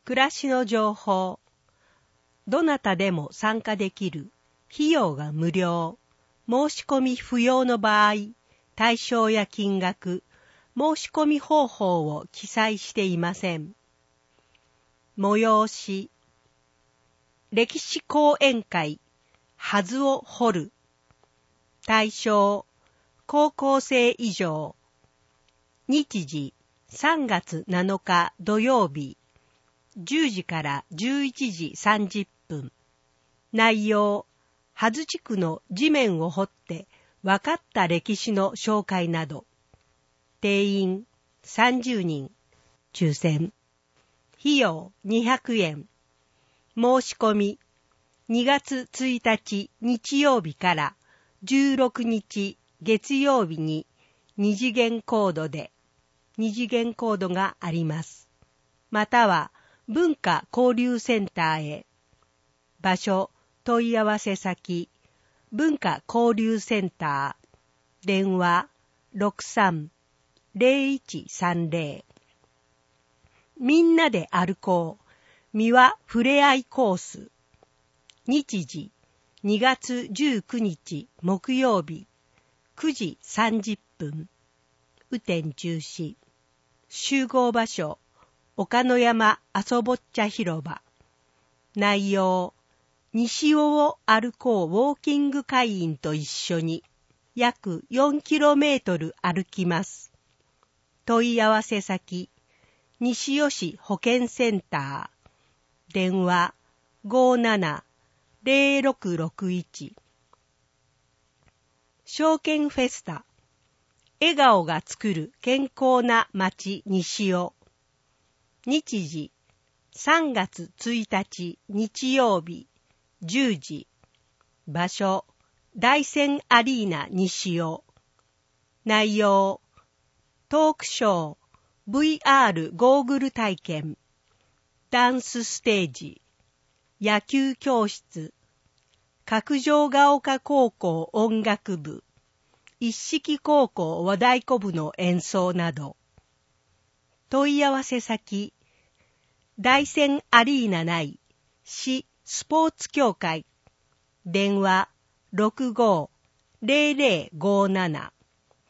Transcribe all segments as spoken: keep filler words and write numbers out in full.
暮らしの情報。どなたでも参加できる。費用が無料。申し込み不要の場合、対象や金額、申し込み方法を記載していません。催し。歴史講演会、はずを掘る。対象、高校生以上。日時、さんがつなのか土曜日、じゅうじからじゅういちじさんじゅっぷん。内容、はず地区の地面を掘って分かった歴史の紹介など。定員さんじゅうにん。抽選。費用にひゃくえん。申し込みにがつついたち日曜日からじゅうろくにち月曜日に二次元コードで二次元コードがあります。または文化交流センターへ。場所、問い合わせ先、文化交流センター。電話 ろくさん ゼロいちさんゼロ。みんなで歩こう。三輪ふれあいコース。日時、にがつじゅうくにち木曜日、くじさんじゅっぷん。雨天中止。集合場所、岡野山あそぼっちゃ広場。内容、西尾を歩こうウォーキング会員と一緒に約よんキロメートル歩きます。問い合わせ先、西尾市保健センター。電話 ごーなな ゼロろくろくいち。証券フェスタ。笑顔が作る健康な街西尾。日時、さんがつついたち日曜日、じゅうじ。場所、大山アリーナ西尾。内容、トークショー、ブイアール ゴーグル体験、ダンスステージ、野球教室、角上が丘高校音楽部、一色高校和太鼓部の演奏など。問い合わせ先、大山アリーナ内市スポーツ協会。電話 ろくご ゼロゼロごーなな。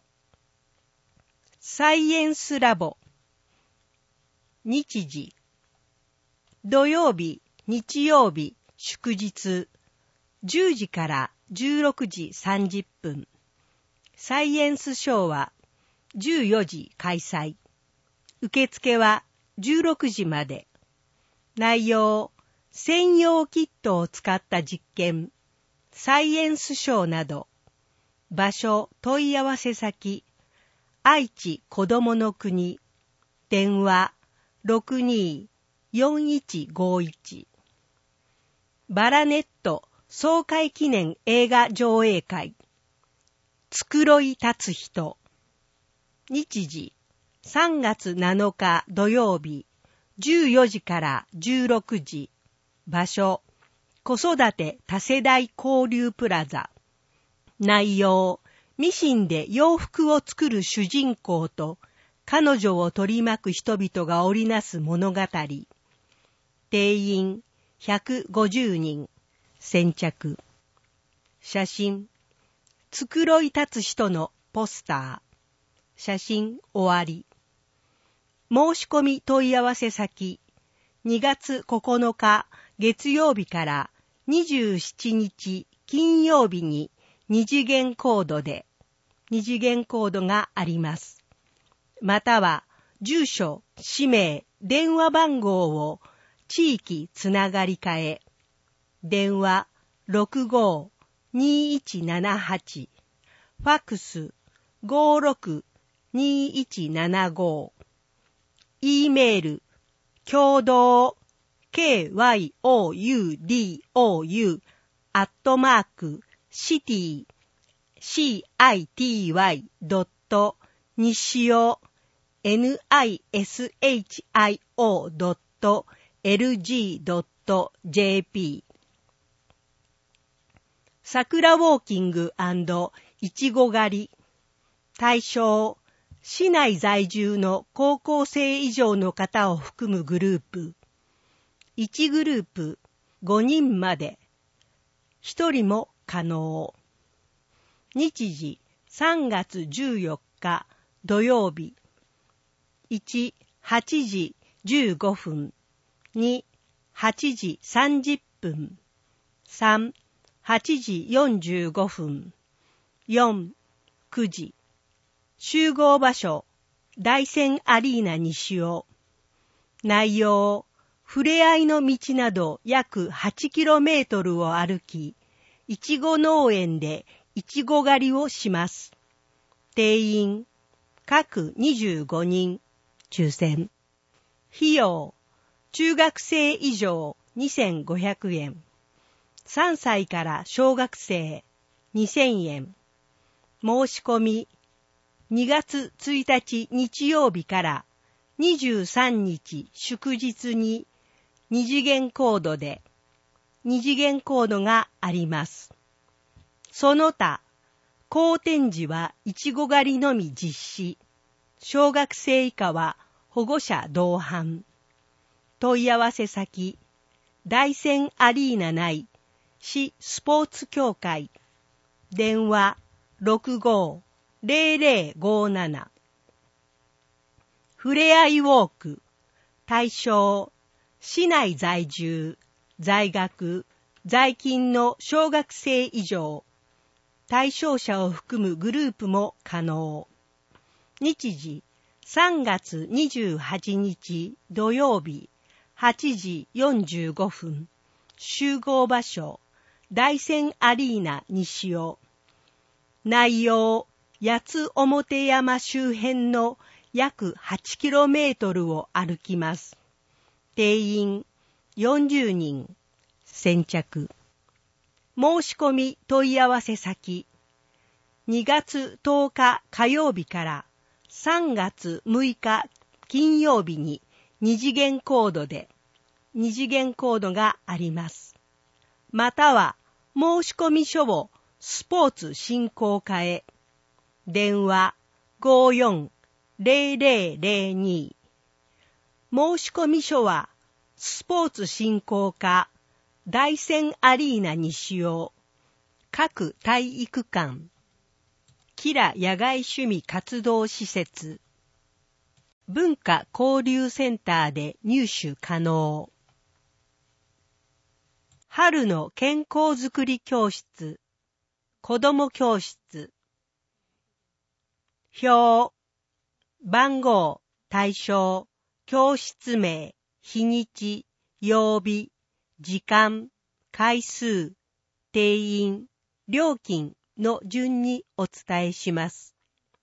サイエンスラボ。日時、土曜日、日曜日、祝日、じゅうじからじゅうろくじさんじゅっぷん。サイエンスショーはじゅうよじ開催。受付はじゅうろくじまで。内容、専用キットを使った実験、サイエンスショーなど。場所、問い合わせ先、愛知こどもの国。電話 ろくに よんいちごいち。バラネット総会記念映画上映会。つくろい立つ人。日時、さんがつなのか土曜日、じゅうよじからじゅうろくじ。場所、子育て多世代交流プラザ。内容、ミシンで洋服を作る主人公と彼女を取り巻く人々が織りなす物語。定員ひゃくごじゅうにん。先着。写真、つくろい立つ人のポスター。写真終わり。申し込み問い合わせ先、にがつここのか月曜日からにじゅうしちにち金曜日に二次元コードで、二次元コードがあります。または、住所、氏名、電話番号を地域つながり課へ。電話 ろくご にいちななはち。ファックス ごろく にいちななご。E メール、共同、ケーワイオーユーディーオーユー、アットマーク、シティ、シーアイティーワイ ドット、西尾、ニシオ ドット、エルジー ドット ジェーピー。桜ウォーキング&いちご狩り。対象、市内在住の高校生以上の方を含むグループ。 いちグループごにんまで、ひとりも可能。日時さんがつじゅうよっか土曜日。いち、はちじじゅうごふん。に、はちじさんじゅっぷん。さん、はちじよんじゅうごふん。よん、くじ。集合場所、大山アリーナ西尾。内容、ふれあいの道など約はちキロメートルを歩き、いちご農園でいちご狩りをします。定員、各にじゅうごにん、抽選。費用、中学生以上にせんごひゃくえん。さんさいから小学生にせんえん。申し込み、にがつついたち日曜日からにじゅうさんにち祝日に二次元コードで、二次元コードがあります。その他、好展示はいちご狩りのみ実施。小学生以下は保護者同伴。問い合わせ先、大山アリーナ内市スポーツ協会。電話 ろくごーぜろぜろごなな。ふれあいウォーク。対象、市内在住、在学、在勤の小学生以上。対象者を含むグループも可能。日時、さんがつにじゅうはちにち土曜日、はちじよんじゅうごふん。集合場所、大山アリーナ西尾。内容、八つ表山周辺の約はちキロメートルを歩きます。定員よんじゅうにん。先着。申し込み問い合わせ先。にがつとおか火曜日からさんがつむいか金曜日に二次元コードで、二次元コードがあります。または申し込み書をスポーツ振興課へ。電話 ごーよんぜろぜろぜろに。申し込み書はスポーツ振興課大山アリーナ西尾各体育館キラ野外趣味活動施設文化交流センターで入手可能。春の健康づくり教室子ども教室表番号対象教室名日にち曜日時間回数定員料金の順にお伝えします。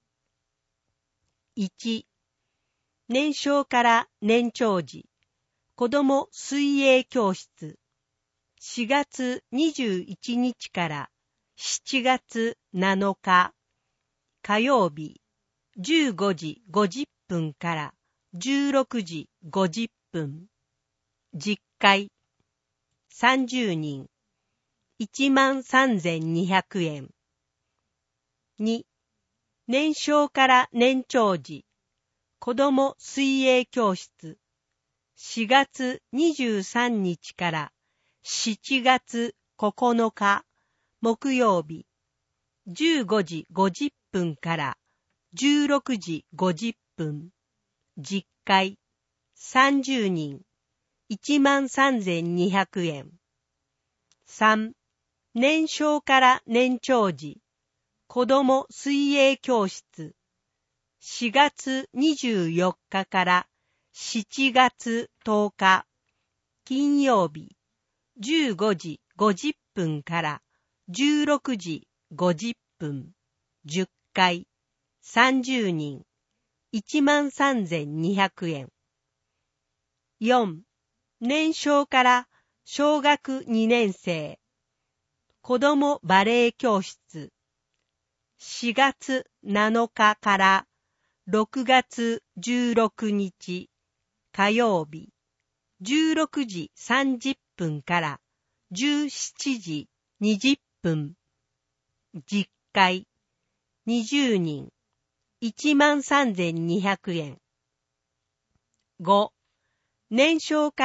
いち、年少から年長児子ども水泳教室しがつにじゅういちにちからしちがつなのか火曜日じゅうごじごじゅっぷんからじゅうろくじごじゅっぷん実会さんじゅうにんいちまんさんぜんにひゃくえん。に、年少から年長児子ども水泳教室しがつにじゅうさんにちからしちがつここのか木曜日じゅうごじごじゅっぷんからじゅうろくじごじゅっぷん実会さんじゅうにんいちまんさんぜんにひゃくえん。さん、年少から年長児子ども水泳教室しがつにじゅうよっかからしちがつとおか金曜日じゅうごじごじゅっぷんからじゅうろくじごじゅっぷんじゅっかいさんじゅうにんいちまんさんぜんにひゃくえん。よん、年少から小学にねんせい子どもバレエ教室しがつなのかからろくがつじゅうろくにち火曜日じゅうろくじさんじゅっぷんからじゅうしちじにじゅっぷん実会にじゅうにんいちまんさんぜんにひゃくえん。ご、年少から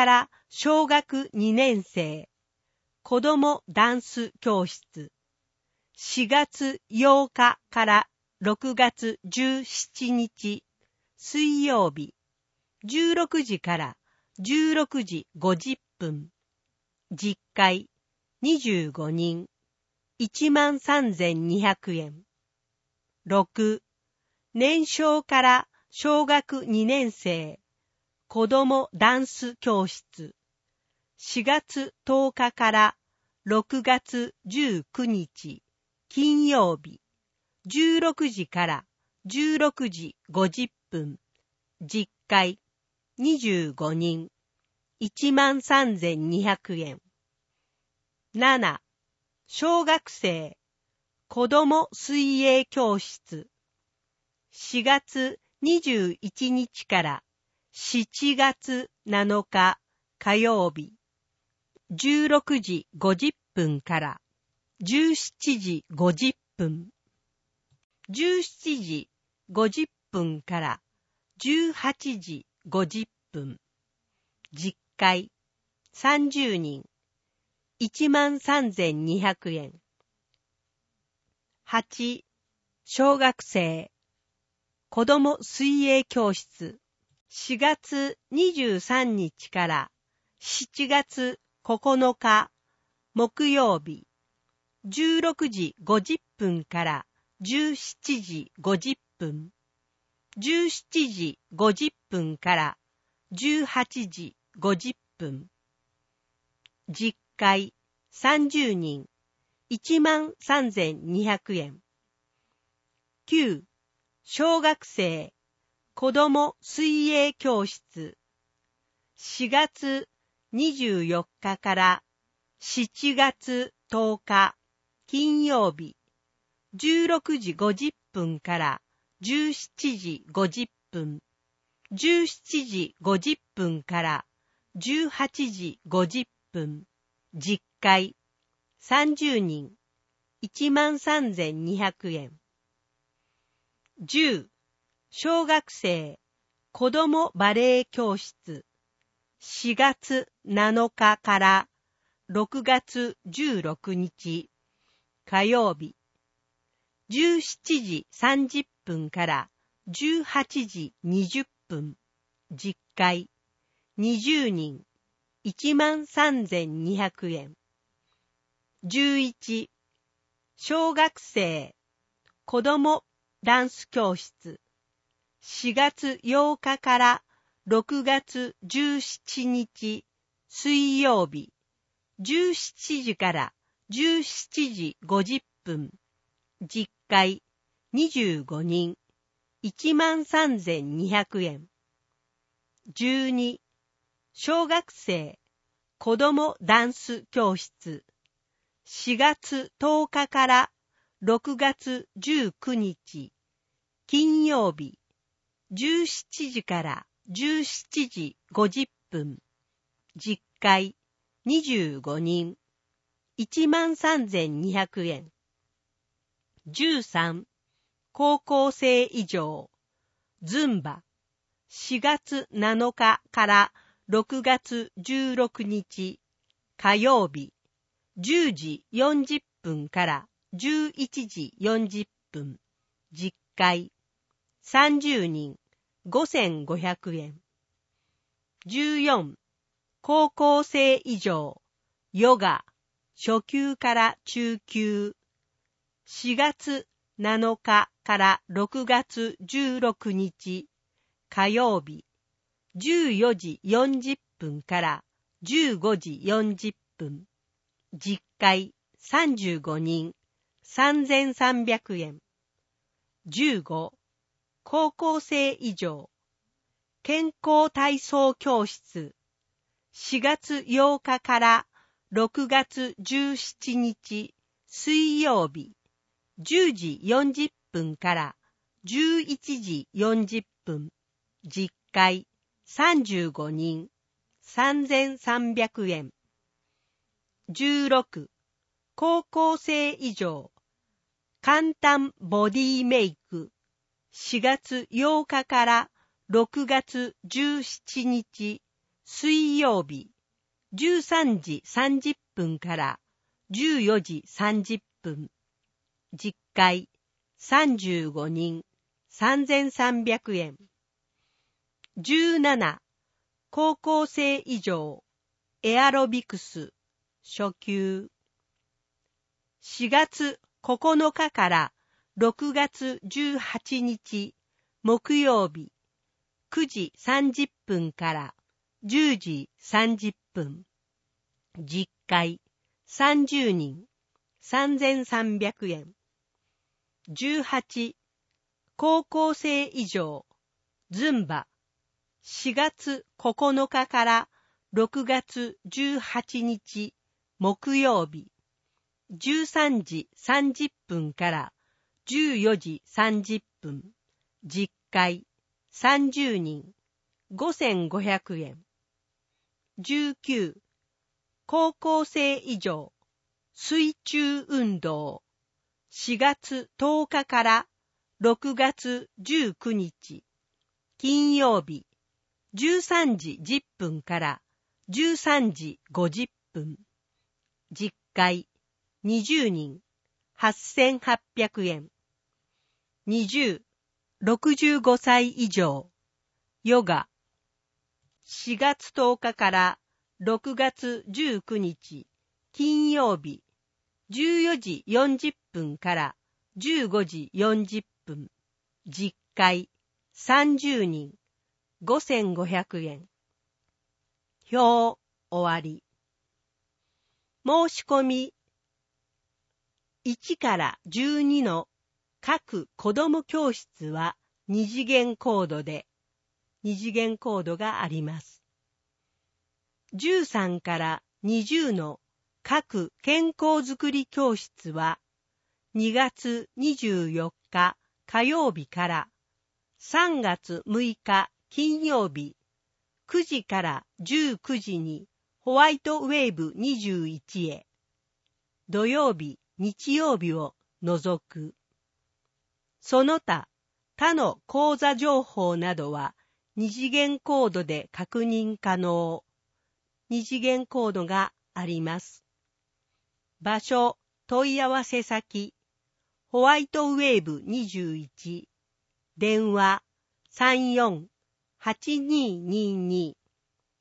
小学にねん生子どもダンス教室しがつようかからろくがつじゅうしちにち水曜日じゅうろくじからじゅうろくじごじゅっぷん実会にじゅうごにんいちまんさんぜんにひゃくえん。ろく年少から小学にねん生子どもダンス教室しがつとおかからろくがつじゅうくにち金曜日じゅうろくじからじゅうろくじごじゅっぷん実会にじゅうごにんいちまんさんぜんにひゃくえん。なな小学生子ども水泳教室しがつにじゅういちにちからしちがつなのか火曜日じゅうろくじごじゅっぷんからじゅうしちじごじゅっぷんじゅうしちじごじゅっぷんからじゅうはちじごじゅっぷん実会さんじゅうにんいちまんさんぜんにひゃくえん。はち小学生子ども水泳教室しがつにじゅうさんにちからしちがつここのか木曜日じゅうろくじごじゅっぷんからじゅうしちじごじゅっぷんじゅうしちじごじゅっぷんからじゅうはちじごじゅっぷん実会さんじゅうにんいちまんさんぜんにひゃくえん。きゅう小学生子ども水泳教室しがつにじゅうよっかからしちがつとおか金曜日じゅうろくじごじゅっぷんからじゅうしちじごじゅっぷんじゅうしちじごじゅっぷんからじゅうはちじごじゅっぷん実会さんじゅうにんいちまんさんぜんにひゃくえん。じゅう小学生子どもバレエ教室しがつなのかからろくがつじゅうろくにち火曜日じゅうしちじさんじゅっぷんからじゅうはちじにじゅっぷん実会にじゅうにんいちまんさんぜんにひゃくえん。じゅういち小学生子どもダンス教室しがつようかからろくがつじゅうしちにち水曜日じゅうしちじからじゅうしちじごじゅっぷん実会にじゅうごにんいちまんさんぜんにひゃくえん。じゅうに小学生子どもダンス教室しがつとおかからろくがつじゅうくにち金曜日じゅうしちじからじゅうしちじごじゅっぷん実会にじゅうごにんいちまんさんぜんにひゃくえん。じゅうさん高校生以上ズンバしがつなのかからろくがつじゅうろくにち火曜日じゅうじよんじゅっぷんからじゅういちじよんじゅっぷん実会さんじゅうにんごせんごひゃくえん。じゅうよん高校生以上ヨガ初級から中級しがつなのかからろくがつじゅうろくにち火曜日じゅうよじよんじゅっぷんからじゅうごじよんじゅっぷん実会さんじゅうごにんさんぜんさんびゃくえん。じゅうご高校生以上健康体操教室しがつようかからろくがつじゅうしちにち水曜日じゅうじよんじゅっぷんからじゅういちじよんじゅっぷん実会さんじゅうごにんさんぜんさんびゃくえん。じゅうろく高校生以上簡単ボディメイクしがつようかからろくがつじゅうしちにち水曜日じゅうさんじさんじゅっぷんからじゅうよじさんじゅっぷん。実会さんじゅうごにんさんぜんさんびゃくえん。じゅうなな、高校生以上エアロビクス初級。しがつここのかからろくがつじゅうはちにち木曜日くじさんじゅっぷんからじゅうじさんじゅっぷん。実会さんじゅうにんさんぜんさんびゃくえん。じゅうはち、高校生以上ズンバしがつここのかからろくがつじゅうはちにち木曜日じゅうさんじさんじゅっぷんからじゅうよじさんじゅっぷん。実会さんじゅうにんごせんごひゃくえん。じゅうきゅう、高校生以上水中運動しがつとおかからろくがつじゅうくにち金曜日じゅうさんじじゅっぷんからじゅうさんじごじゅっぷん。実会にじゅうにんはっせんはっぴゃくえん。にじゅう、ろくじゅうごさい以上ヨガしがつとおかからろくがつじゅうくにち金曜日じゅうよじよんじゅっぷんからじゅうごじよんじゅっぷん。実会さんじゅうにんごせんごひゃくえん。表終わり。申し込みいちからじゅうにの各子ども教室は二次元コードで二次元コードがあります。じゅうさんからにじゅうの各健康づくり教室はにがつにじゅうよっか火曜日からさんがつむいか金曜日くじからじゅうくじにホワイトウェーブにじゅういちへ、土曜日日曜日を除く。その他他の講座情報などは二次元コードで確認可能。二次元コードがあります。場所、問い合わせ先、ホワイトウェーブにじゅういち、電話 さんよんはちにーにーにー。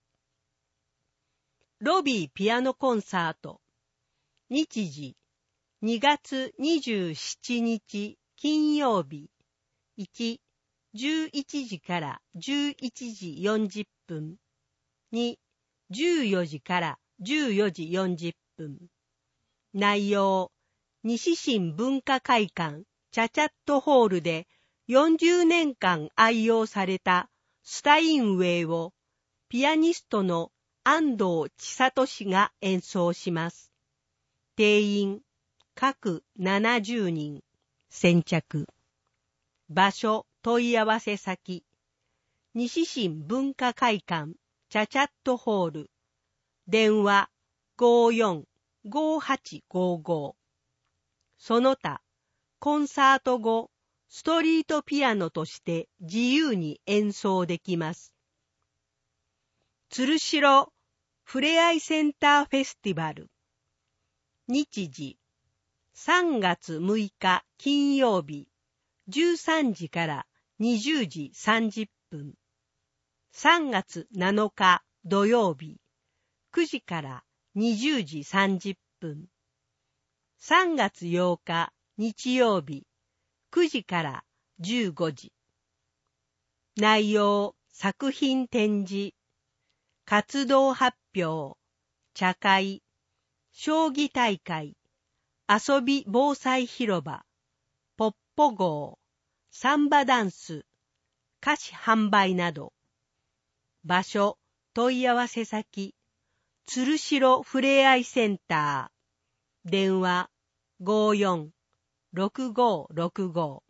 ロビーピアノコンサート。日時、にがつにじゅうしちにち金曜日。いち、じゅういちじからじゅういちじよんじゅっぷん。に、じゅうよじからじゅうよじよんじゅっぷん。内容、西新文化会館チャチャットホールでよんじゅうねんかん愛用されたスタインウェイをピアニストの安藤千里氏が演奏します。定員、各ななじゅうにん、先着。場所、問い合わせ先、西新文化会館チャチャットホール。電話 ごーよんごーはちごーごー。その他、コンサート後、ストリートピアノとして自由に演奏できます。鶴代ふれあいセンターフェスティバル。日時、さんがつむいか金曜日、じゅうさんじからにじゅうじさんじゅっぷん。さんがつなのか土曜日、くじからにじゅうじさんじゅっぷん。さんがつようか日曜日、くじからじゅうごじ。内容、作品展示、活動発表、茶会、将棋大会、遊び防災広場、ポッポ号、サンバダンス、菓子販売など。場所、問い合わせ先、鶴代ふれあいセンター。電話 ごーよんろくごーろくご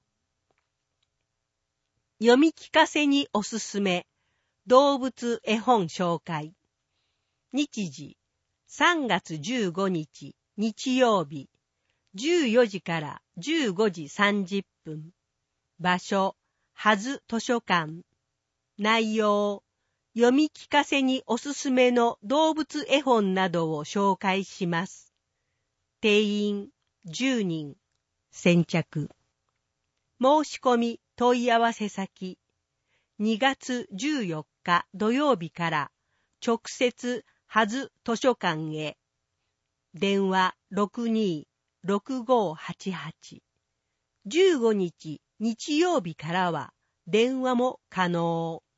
ー。読み聞かせにおすすめ、動物絵本紹介。日時、さんがつじゅうごにち日曜日、じゅうよじからじゅうごじさんじゅっぷん。場所、はず図書館。内容、 読み聞かせにおすすめの動物絵本などを紹介します。定員じゅうにん。先着。申し込み問い合わせ先。にがつじゅうよっか土曜日から直接はず図書館へ。電話 ろくにーろくごーはちはち。じゅうごにち日曜日からは電話も可能。